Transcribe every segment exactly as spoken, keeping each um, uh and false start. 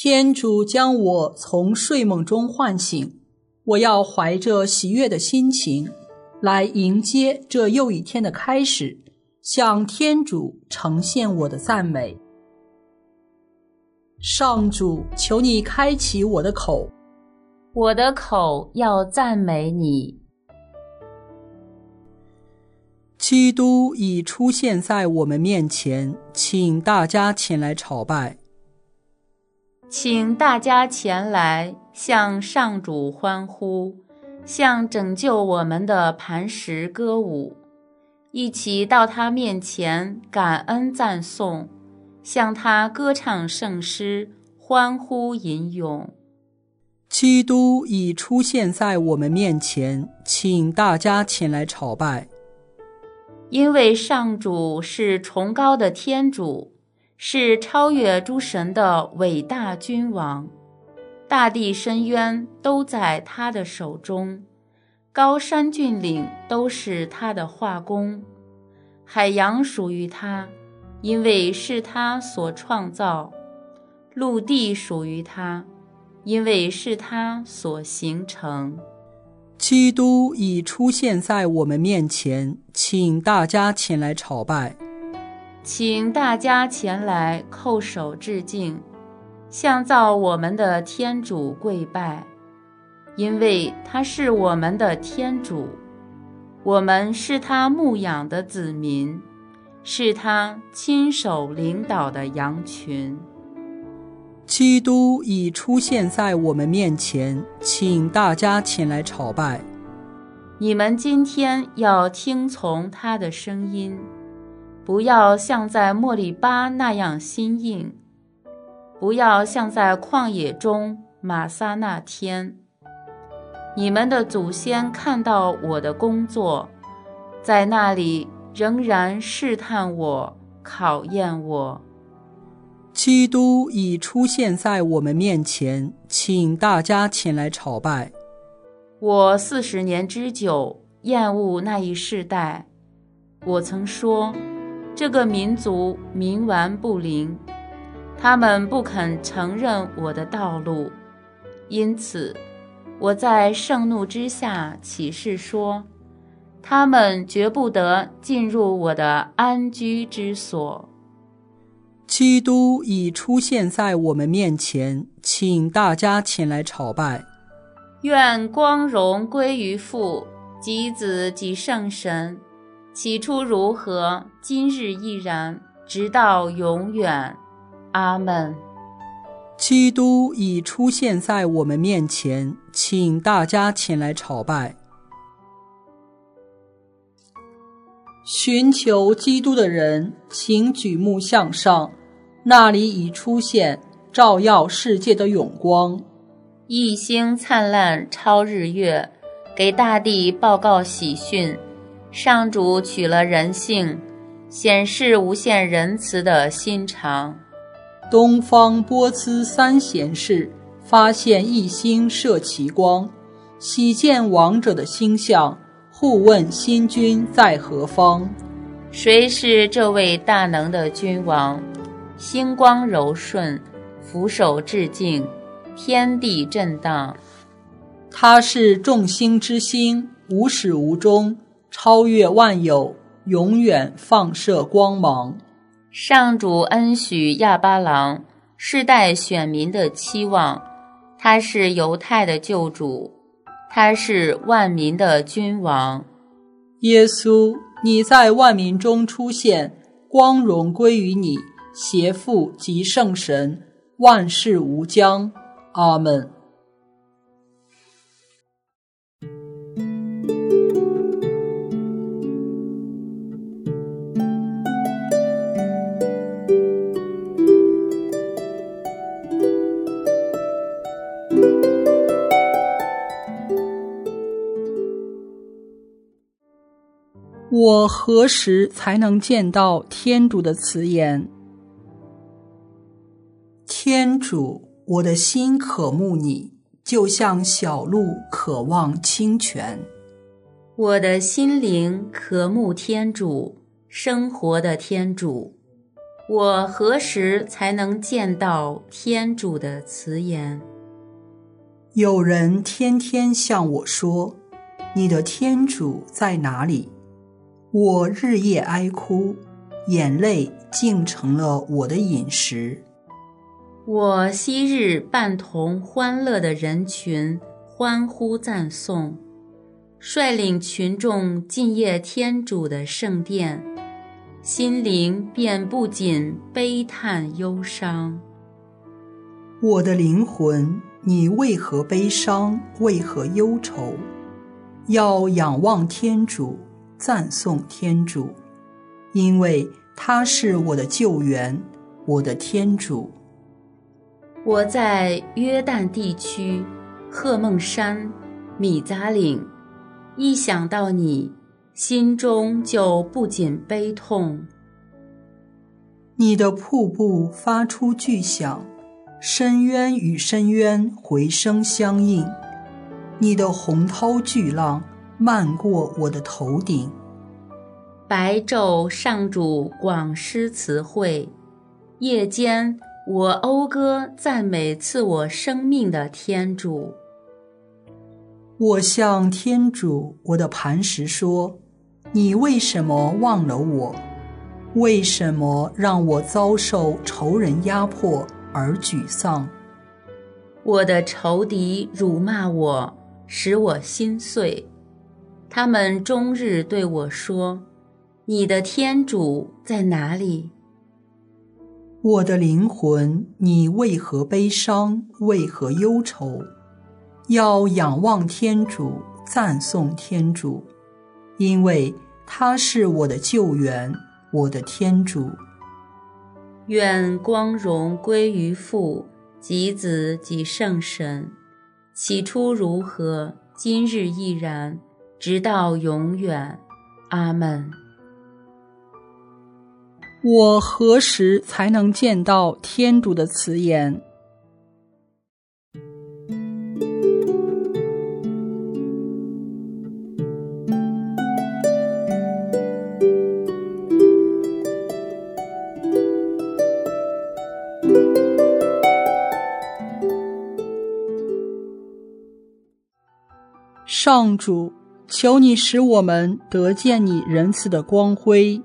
天主将我从睡梦中唤醒，我要怀着喜悦的心情来迎接这又一天的开始，向天主呈现我的赞美。上主，求你开启我的口， 我的口要赞美你。 基督已出现在我们面前，请大家前来朝拜。 请大家前来向上主欢呼，向拯救我们的磐石歌舞，一起到他面前感恩赞颂，向他歌唱圣诗，欢呼吟咏。 基督已出现在我们面前，请大家前来朝拜。 因为上主是崇高的天主，是超越诸神的伟大君王，大地深渊都在他的手中，高山峻岭都是他的画工，海洋属于他，因为是他所创造，陆地属于他，因为是他所形成。 基督已出现在我们面前，请大家前来朝拜。 请大家前来叩首致敬，向造我们的天主跪拜，因为他是我们的天主，我们是他牧养的子民，是他亲手领导的羊群。 基督已出现在我们面前，请大家前来朝拜。 你们今天要听从他的声音，不要像在莫利巴那样心硬，不要像在旷野中玛撒那天。你们的祖先看到我的工作，在那里仍然试探我，考验我。 基督已出现在我们面前，请大家前来朝拜。 我四十年之久厌恶那一世代，我曾说，这个民族冥顽不灵，他们不肯承认我的道路，因此我在盛怒之下起誓说，他们绝不得进入我的安居之所。 基督已出现在我们面前，请大家前来朝拜。 愿光荣归于父及子及圣神，起初如何，今日亦然，直到永远。阿们。 基督已出现在我们面前，请大家前来朝拜。寻求基督的人，请举目向上，那里已出现照耀世界的永光。 一星灿烂超日月，给大地报告喜讯。上主取了人性，显示无限仁慈的心肠。 东方波斯三贤士发现一星射其光，喜见王者的星象，互问新君在何方。 谁是这位大能的君王？星光柔顺，俯首致敬，天地震荡。 他是众星之星，无始无终，超越万有，永远放射光芒。 上主恩许亚巴郎，世代选民的期望。他是犹太的救主，他是万民的君王。 耶稣，你在万民中出现，光荣归于你，协父及圣神，万事无疆。阿们。我何时才能见到天主的慈颜？天主，我的心渴慕你，就像小鹿渴望清泉。 我的心灵渴慕天主，生活的天主。 我何时才能见到天主的慈颜？ 有人天天向我说，你的天主在哪里？我日夜哀哭，眼泪竟成了我的饮食。 我昔日伴同欢乐的人群欢呼赞颂，率领群众进谒天主的圣殿，心灵便不仅悲叹忧伤。 我的灵魂，你为何悲伤？为何忧愁？要仰望天主，赞颂天主，因为他是我的救援，我的天主。 我在约旦地区、赫梦山、米杂岭，一想到你，心中就不仅悲痛。 你的瀑布发出巨响，深渊与深渊回声相应，你的洪涛巨浪漫过我的头顶。 白昼上主广施慈惠，夜间我讴歌赞美赐我生命的天主。 我向天主我的磐石说，你为什么忘了我？为什么让我遭受仇人压迫而沮丧？ 我的仇敌辱骂我，使我心碎。他们终日对我说，你的天主在哪里？ 我的灵魂，你为何悲伤？为何忧愁？要仰望天主，赞颂天主，因为他是我的救援，我的天主。 愿光荣归于父、及子、及圣神，起初如何，今日亦然，直到永远。阿们。 我何时才能见到天主的慈颜？上主，求你使我们得见你仁慈的光辉。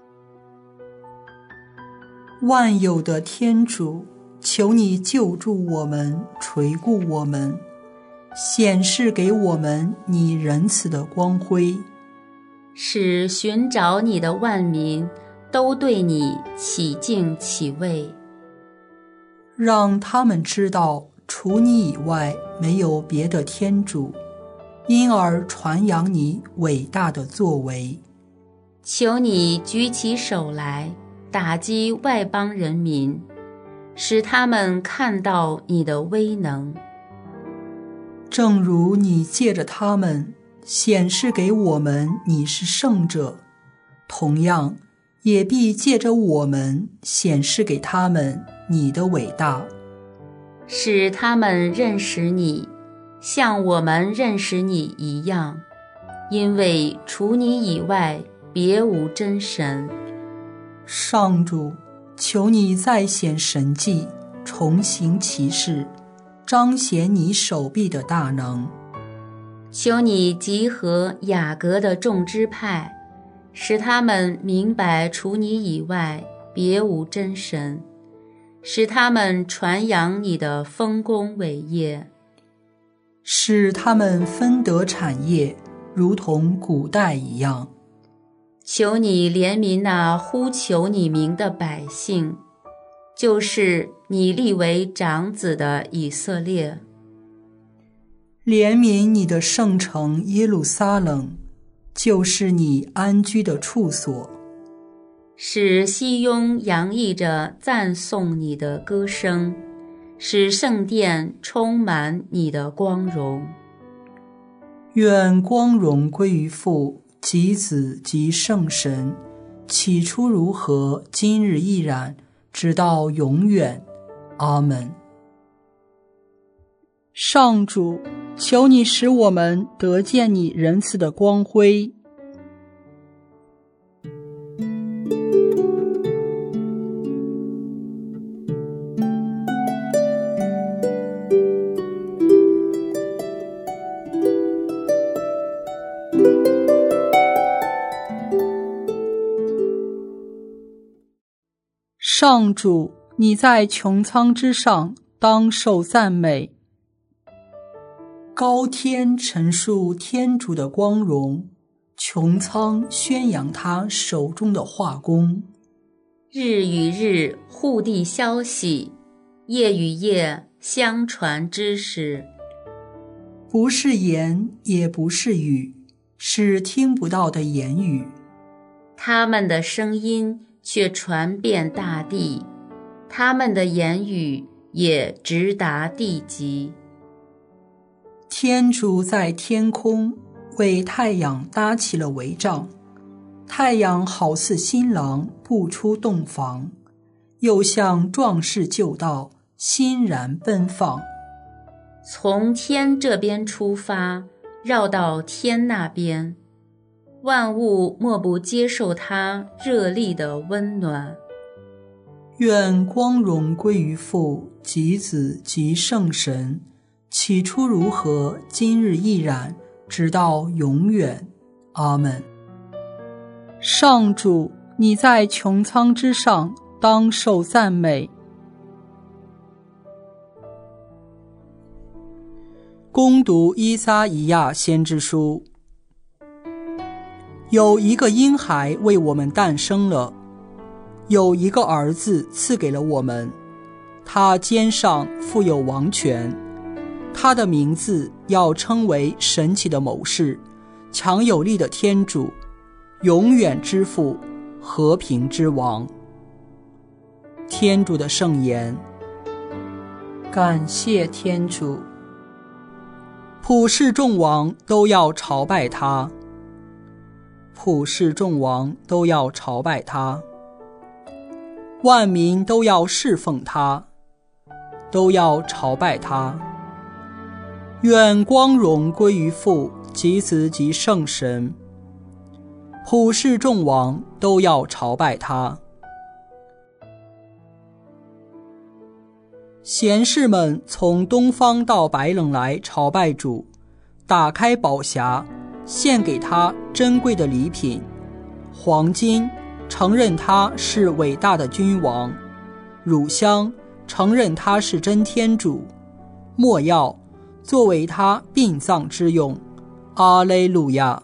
万有的天主，求你救助我们，垂顾我们，显示给我们你仁慈的光辉， 使寻找你的万民都对你起敬起畏， 让他们知道除你以外没有别的天主，因而传扬你伟大的作为。 求你举起手来，打击外邦人民，使他们看到你的威能。 正如你借着他们显示给我们你是圣者，同样也必借着我们显示给他们你的伟大， 使他们认识你，像我们认识你一样，因为除你以外别无真神。 上主，求你再显神迹，重行其事，彰显你手臂的大能。 求你集合雅各的众支派，使他们明白除你以外别无真神，使他们传扬你的丰功伟业， 使他们分得产业，如同古代一样。 求你怜悯那呼求你名的百姓，就是你立为长子的以色列。 怜悯你的圣城耶路撒冷，就是你安居的处所， 使西雍洋溢着赞颂你的歌声，使圣殿充满你的光荣。 愿光荣归于父、及子、及圣神，起初如何，今日亦然，直到永远。阿们。上主，求你使我们得见你仁慈的光辉。 上主，你在穹苍之上，当受赞美。高天陈述天主的光荣，穹苍宣扬他手中的画工。 日与日互递消息，夜与夜相传知识。 不是言，也不是语，是听不到的言语。 他们的声音却传遍大地，他们的言语也直达地极。 天主在天空为太阳搭起了帷帐，太阳好似新郎步出洞房，又像壮士就道，欣然奔放。 从天这边出发，绕到天那边，万物莫不接受它热力的温暖。 愿光荣归于父及子及圣神，起初如何，今日亦然，直到永远。阿们。上主，你在穹苍之上，当受赞美。恭读依撒意亚先知书。有一个婴孩为我们诞生了，有一个儿子赐给了我们，他肩上负有王权，他的名字要称为神奇的谋士，强有力的天主，永远之父，和平之王。天主的圣言。感谢天主。普世众王都要朝拜他，普世众王都要朝拜他，万民都要侍奉他，都要朝拜他。愿光荣归于父及子及圣神，普世众王都要朝拜他。贤士们从东方到白冷来朝拜主，打开宝匣，献给他珍贵的礼品，黄金，承认他是伟大的君王；乳香，承认他是真天主；没药，作为他殡葬之用。阿肋路亚。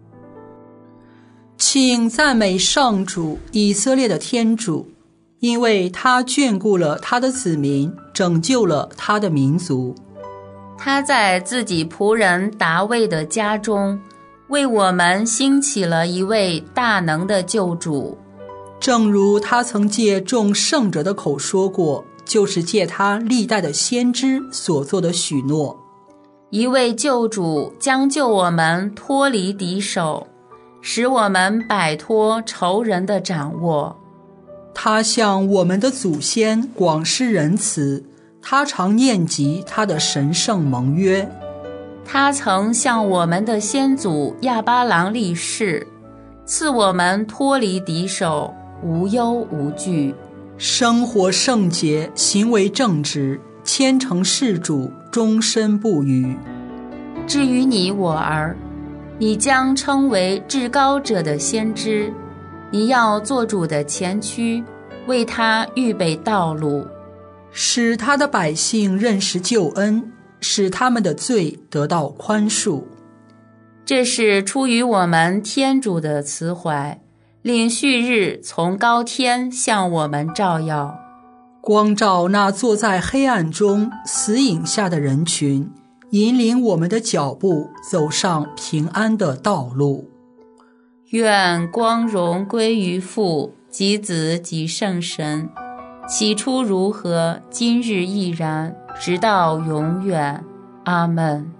请赞美上主，以色列的天主，因为他眷顾了他的子民，拯救了他的民族。 他在自己仆人达味的家中，为我们兴起了一位大能的救主。 正如他曾借众圣者的口说过，就是借他历代的先知所做的许诺。 一位救主将救我们脱离敌手，使我们摆脱仇人的掌握。 他向我们的祖先广施仁慈，他常念及他的神圣盟约。 他曾向我们的先祖亚巴郎立誓，赐我们脱离敌手，无忧无惧， 生活圣洁，行为正直，虔诚事主，终身不渝。 至于你我儿，你将称为至高者的先知，你要做主的前驱，为他预备道路， 使他的百姓认识救恩，使他们的罪得到宽恕。 这是出于我们天主的慈怀，令旭日从高天向我们照耀， 光照那坐在黑暗中死影下的人群，引领我们的脚步走上平安的道路。 愿光荣归于父及子及圣神，起初如何，今日亦然，直到永远。阿们。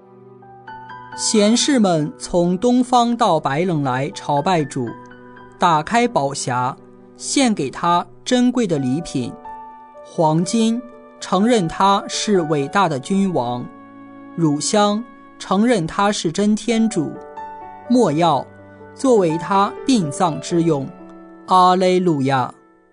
贤士们从东方到白冷来朝拜主，打开宝匣，献给他珍贵的礼品，黄金，承认他是伟大的君王；乳香，承认他是真天主；没药，作为他殡葬之用。阿肋路亚。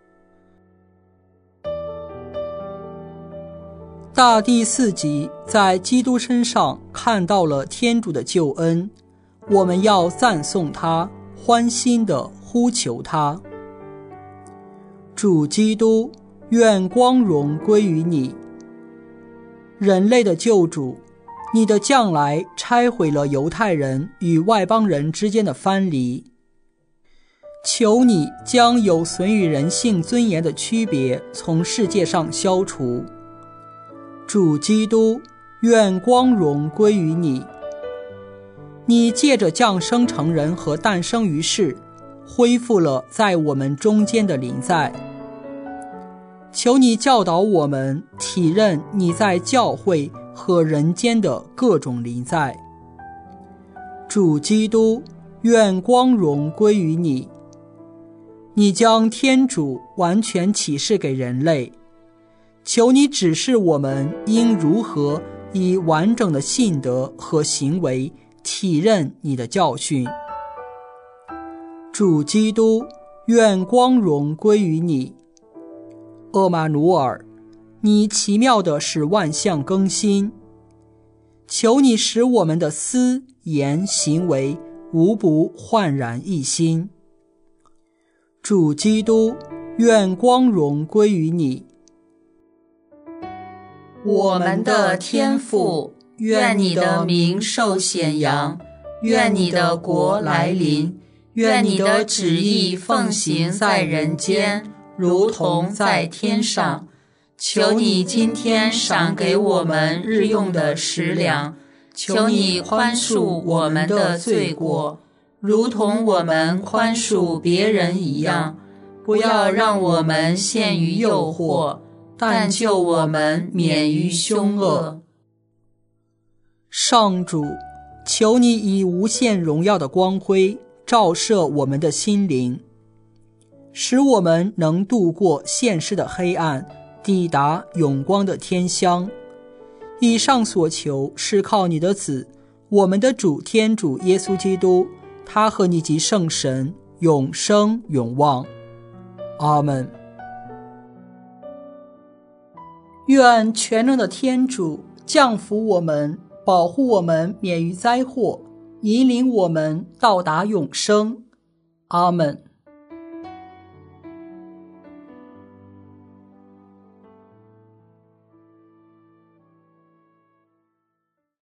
大第四集在基督身上看到了天主的救恩，我们要赞颂他，欢欣地呼求他。 主基督，愿光荣归于你。人类的救主，你的降来拆毁了犹太人与外邦人之间的藩篱，求你将有损于人性尊严的区别从世界上消除。主基督，愿光荣归于你。你借着降生成人和诞生于世，恢复了在我们中间的临在。求你教导我们体认你在教会和人间的各种临在。主基督，愿光荣归于你。你将天主完全启示给人类，求你指示我们应如何以完整的信德和行为体认你的教训。主基督，愿光荣归于你。厄玛努尔，你奇妙地使万象更新，求你使我们的思言行为无不焕然一新。主基督，愿光荣归于你。 我们的天父，愿你的名受显扬，愿你的国来临，愿你的旨意奉行在人间，如同在天上。求你今天赏给我们日用的食粮，求你宽恕我们的罪过，如同我们宽恕别人一样，不要让我们陷于诱惑，但救我们免于凶恶。 上主，求你以无限荣耀的光辉照射我们的心灵，使我们能度过现世的黑暗，抵达永光的天乡。以上所求是靠你的子，我们的主天主耶稣基督，他和你及圣神永生永望。阿们。愿全能的天主降福我们，保护我们免于灾祸，引领我们到达永生。阿们。